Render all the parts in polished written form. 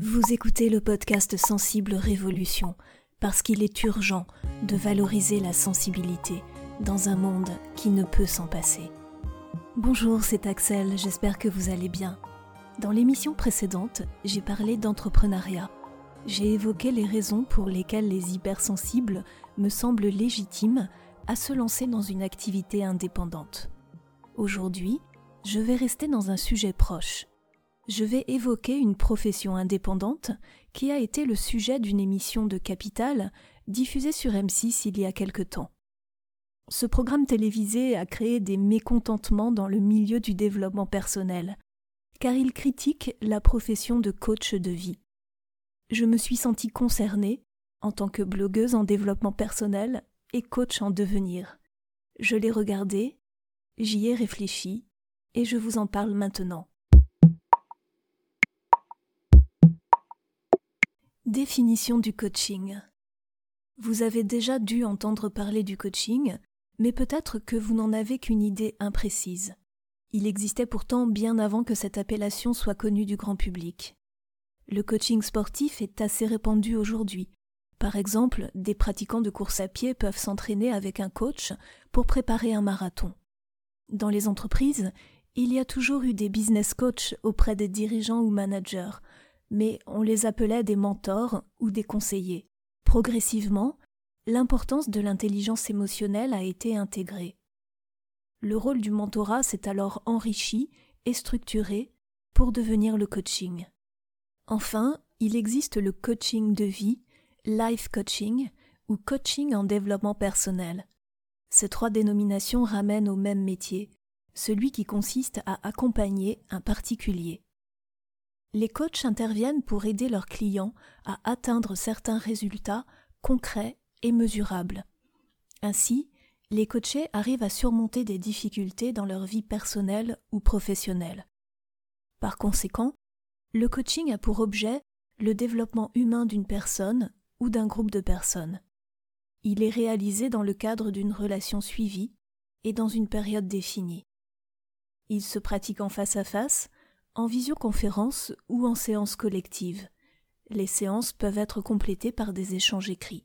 Vous écoutez le podcast Sensible Révolution parce qu'il est urgent de valoriser la sensibilité dans un monde qui ne peut s'en passer. Bonjour, c'est Axel, j'espère que vous allez bien. Dans l'émission précédente, j'ai parlé d'entrepreneuriat. J'ai évoqué les raisons pour lesquelles les hypersensibles me semblent légitimes à se lancer dans une activité indépendante. Aujourd'hui, je vais rester dans un sujet proche. Je vais évoquer une profession indépendante qui a été le sujet d'une émission de Capital diffusée sur M6 il y a quelque temps. Ce programme télévisé a créé des mécontentements dans le milieu du développement personnel, car il critique la profession de coach de vie. Je me suis sentie concernée en tant que blogueuse en développement personnel et coach en devenir. Je l'ai regardé, j'y ai réfléchi et je vous en parle maintenant. Définition du coaching. Vous avez déjà dû entendre parler du coaching, mais peut-être que vous n'en avez qu'une idée imprécise. Il existait pourtant bien avant que cette appellation soit connue du grand public. Le coaching sportif est assez répandu aujourd'hui. Par exemple, des pratiquants de course à pied peuvent s'entraîner avec un coach pour préparer un marathon. Dans les entreprises, il y a toujours eu des business coachs auprès des dirigeants ou managers, mais on les appelait des mentors ou des conseillers. Progressivement, l'importance de l'intelligence émotionnelle a été intégrée. Le rôle du mentorat s'est alors enrichi et structuré pour devenir le coaching. Enfin, il existe le coaching de vie, life coaching ou coaching en développement personnel. Ces trois dénominations ramènent au même métier, celui qui consiste à accompagner un particulier. Les coachs interviennent pour aider leurs clients à atteindre certains résultats concrets et mesurables. Ainsi, les coachés arrivent à surmonter des difficultés dans leur vie personnelle ou professionnelle. Par conséquent, le coaching a pour objet le développement humain d'une personne ou d'un groupe de personnes. Il est réalisé dans le cadre d'une relation suivie et dans une période définie. Il se pratique en face à face, en visioconférence ou en séance collective. Les séances peuvent être complétées par des échanges écrits.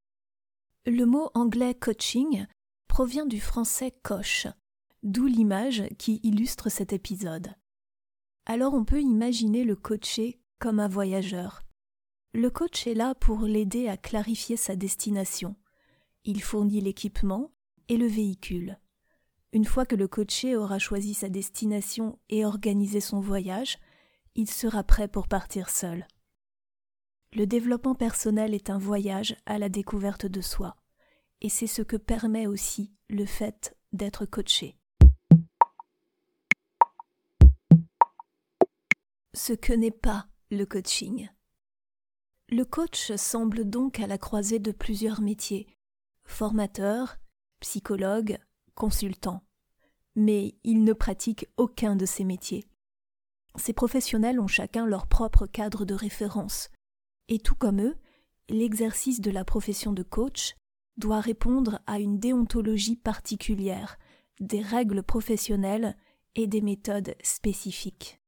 Le mot anglais coaching provient du français coach, d'où l'image qui illustre cet épisode. Alors on peut imaginer le coaché comme un voyageur. Le coach est là pour l'aider à clarifier sa destination. Il fournit l'équipement et le véhicule. Une fois que le coaché aura choisi sa destination et organisé son voyage, il sera prêt pour partir seul. Le développement personnel est un voyage à la découverte de soi, et c'est ce que permet aussi le fait d'être coaché. Ce que n'est pas le coaching. Le coach semble donc à la croisée de plusieurs métiers, formateur, psychologue, consultant. Mais il ne pratique aucun de ces métiers. Ces professionnels ont chacun leur propre cadre de référence. Et tout comme eux, l'exercice de la profession de coach doit répondre à une déontologie particulière, des règles professionnelles et des méthodes spécifiques.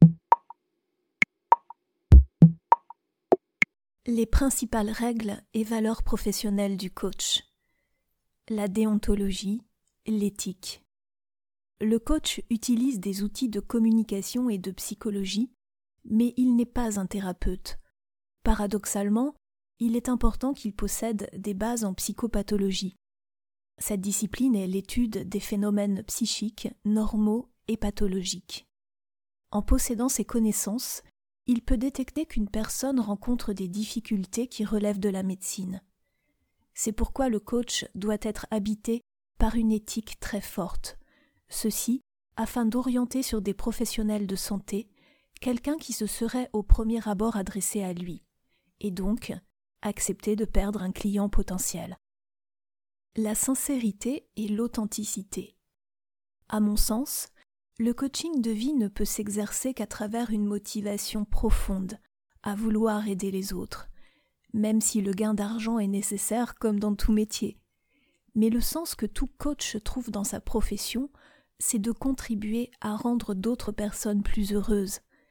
Les principales règles et valeurs professionnelles du coach. La déontologie, l'éthique. Le coach utilise des outils de communication et de psychologie, mais il n'est pas un thérapeute. Paradoxalement, il est important qu'il possède des bases en psychopathologie. Cette discipline est l'étude des phénomènes psychiques, normaux et pathologiques. En possédant ces connaissances, il peut détecter qu'une personne rencontre des difficultés qui relèvent de la médecine. C'est pourquoi le coach doit être habité par une éthique très forte. Ceci afin d'orienter sur des professionnels de santé quelqu'un qui se serait au premier abord adressé à lui, et donc accepter de perdre un client potentiel. La sincérité et l'authenticité. À mon sens, le coaching de vie ne peut s'exercer qu'à travers une motivation profonde à vouloir aider les autres, même si le gain d'argent est nécessaire comme dans tout métier. Mais le sens que tout coach trouve dans sa profession, c'est de contribuer à rendre d'autres personnes plus heureuses,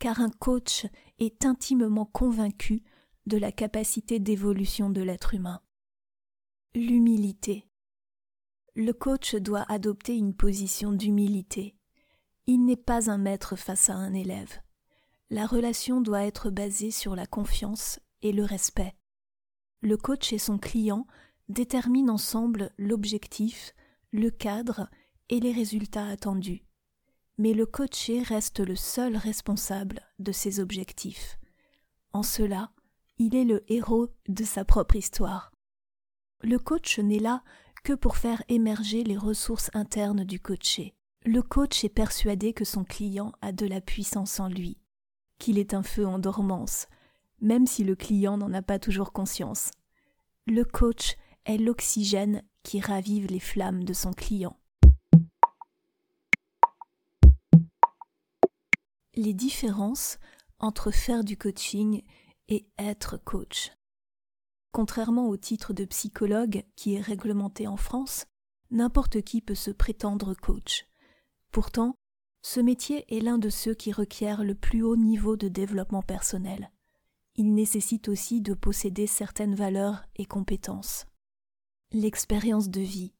car un coach est intimement convaincu de la capacité d'évolution de l'être humain. L'humilité. Le coach doit adopter une position d'humilité. Il n'est pas un maître face à un élève. La relation doit être basée sur la confiance et le respect. Le coach et son client déterminent ensemble l'objectif, le cadre et les résultats attendus. Mais le coaché reste le seul responsable de ses objectifs. En cela, il est le héros de sa propre histoire. Le coach n'est là que pour faire émerger les ressources internes du coaché. Le coach est persuadé que son client a de la puissance en lui, qu'il est un feu en dormance, même si le client n'en a pas toujours conscience. Le coach est l'oxygène qui ravive les flammes de son client. Les différences entre faire du coaching et être coach. Contrairement au titre de psychologue qui est réglementé en France, n'importe qui peut se prétendre coach. Pourtant, ce métier est l'un de ceux qui requiert le plus haut niveau de développement personnel. Il nécessite aussi de posséder certaines valeurs et compétences. L'expérience de vie.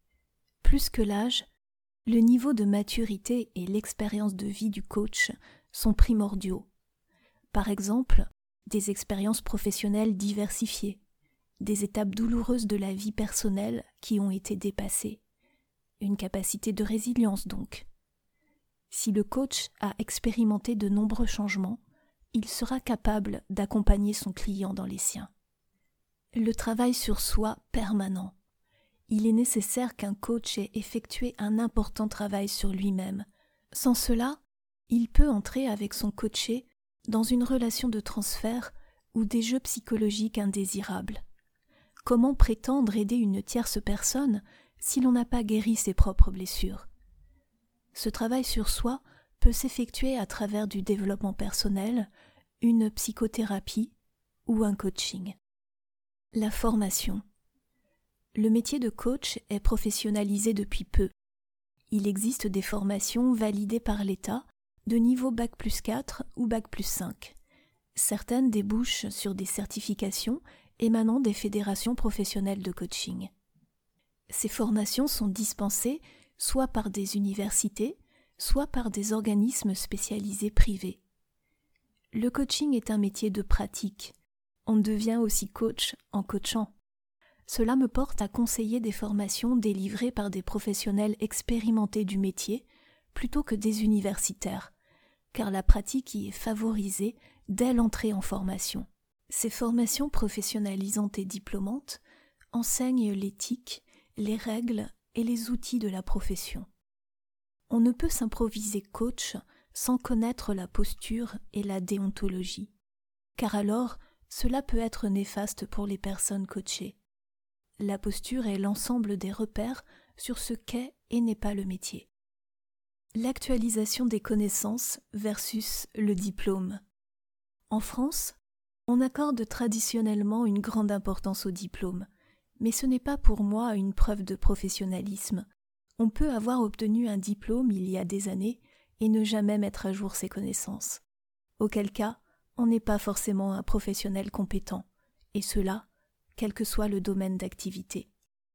Plus que l'âge, le niveau de maturité et l'expérience de vie du coach sont primordiaux. Par exemple, des expériences professionnelles diversifiées, des étapes douloureuses de la vie personnelle qui ont été dépassées, une capacité de résilience donc. Si le coach a expérimenté de nombreux changements, il sera capable d'accompagner son client dans les siens. Le travail sur soi permanent. Il est nécessaire qu'un coach ait effectué un important travail sur lui-même. Sans cela, il peut entrer avec son coaché dans une relation de transfert ou des jeux psychologiques indésirables. Comment prétendre aider une tierce personne si l'on n'a pas guéri ses propres blessures ? Ce travail sur soi peut s'effectuer à travers du développement personnel, une psychothérapie ou un coaching. La formation. Le métier de coach est professionnalisé depuis peu. Il existe des formations validées par l'État de niveau Bac+4 ou Bac+5. Certaines débouchent sur des certifications émanant des fédérations professionnelles de coaching. Ces formations sont dispensées soit par des universités, soit par des organismes spécialisés privés. Le coaching est un métier de pratique. On devient aussi coach en coachant. Cela me porte à conseiller des formations délivrées par des professionnels expérimentés du métier plutôt que des universitaires, car la pratique y est favorisée dès l'entrée en formation. Ces formations professionnalisantes et diplômantes enseignent l'éthique, les règles et les outils de la profession. On ne peut s'improviser coach sans connaître la posture et la déontologie, car alors cela peut être néfaste pour les personnes coachées. La posture est l'ensemble des repères sur ce qu'est et n'est pas le métier. L'actualisation des connaissances versus le diplôme. En France, on accorde traditionnellement une grande importance au diplôme, mais ce n'est pas pour moi une preuve de professionnalisme. On peut avoir obtenu un diplôme il y a des années et ne jamais mettre à jour ses connaissances. Auquel cas, on n'est pas forcément un professionnel compétent, et cela, quel que soit le domaine d'activité.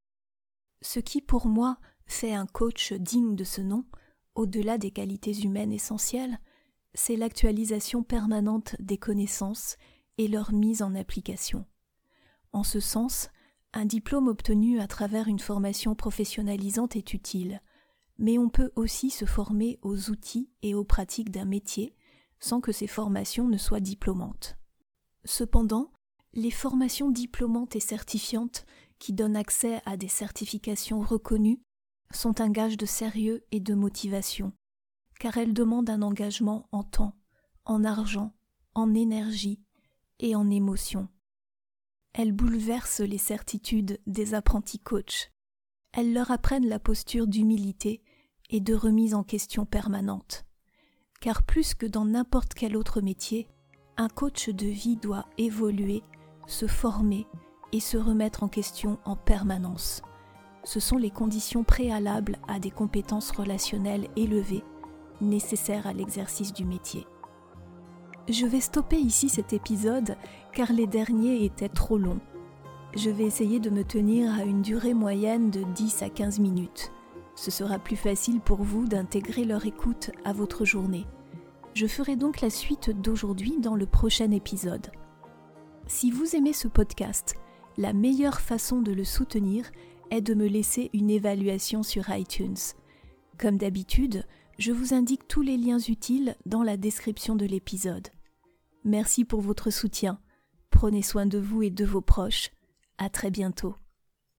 Ce qui, pour moi, fait un coach digne de ce nom, au-delà des qualités humaines essentielles, c'est l'actualisation permanente des connaissances et leur mise en application. En ce sens, un diplôme obtenu à travers une formation professionnalisante est utile, mais on peut aussi se former aux outils et aux pratiques d'un métier sans que ces formations ne soient diplômantes. Cependant, les formations diplômantes et certifiantes qui donnent accès à des certifications reconnues sont un gage de sérieux et de motivation, car elles demandent un engagement en temps, en argent, en énergie et en émotion. Elles bouleversent les certitudes des apprentis coachs. Elles leur apprennent la posture d'humilité et de remise en question permanente. Car plus que dans n'importe quel autre métier, un coach de vie doit évoluer, se former et se remettre en question en permanence. Ce sont les conditions préalables à des compétences relationnelles élevées, nécessaires à l'exercice du métier. Je vais stopper ici cet épisode car les derniers étaient trop longs. Je vais essayer de me tenir à une durée moyenne de 10 à 15 minutes. Ce sera plus facile pour vous d'intégrer leur écoute à votre journée. Je ferai donc la suite d'aujourd'hui dans le prochain épisode. Si vous aimez ce podcast, la meilleure façon de le soutenir est de me laisser une évaluation sur iTunes. Comme d'habitude, je vous indique tous les liens utiles dans la description de l'épisode. Merci pour votre soutien. Prenez soin de vous et de vos proches. À très bientôt.